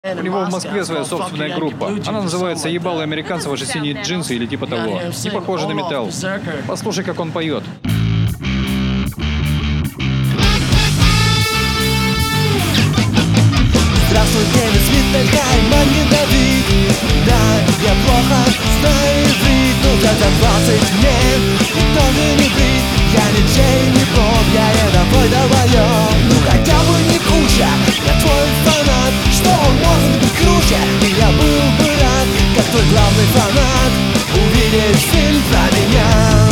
У него в Москве своя собственная группа. Она называется «Ебалые американцы, ваши синие джинсы» или типа того. Не похоже на металл. Послушай, как он поет. Здравствуй, Кевин Смит, такая манги Давид. Да, я плохо знаю иврит, но за 20 лет и тоже не брит. Я не Джей, не Боб, я рядовой долбоёб. Ну хотя бы не куча, я твой фанат. Что он может быть круче? И я был бы рад, как твой главный фанат, увидеть фильм про меня.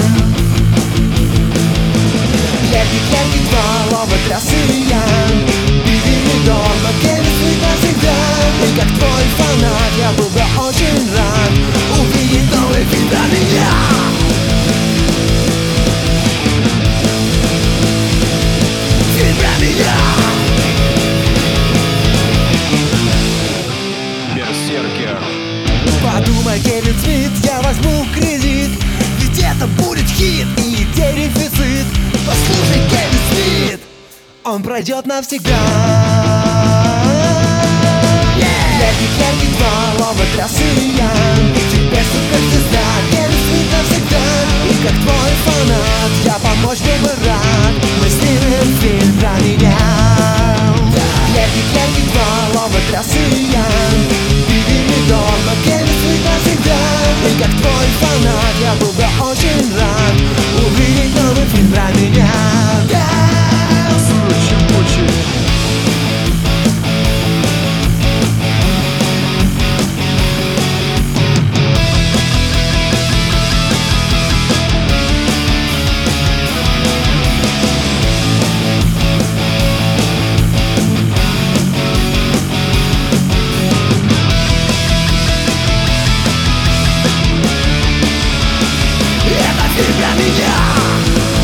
Лепи, два, оба красивые. Дома Кевин Смит навсегда. И как твой фанат я был бы очень рад увидеть новый фильм про меня. Фильм про меня. Берсеркер. Подумай, Кевин Смит, я возьму кредит, ведь это будет хит и дефицит. Послушай, Кевин Смит, он пройдет навсегда. Лепи, два, оба красивые. Теперь сука звезда, Кевин Смит навсегда. И как твой фанат я помочь был бы рад. Мы снимем фильм про меня. Лепи, два, оба красивые. Видим дома, Кевин Смит навсегда. И как твой фанат я был бы очень рад увидеть новый фильм про меня.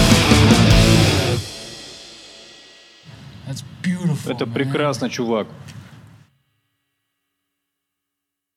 Это прекрасно, чувак.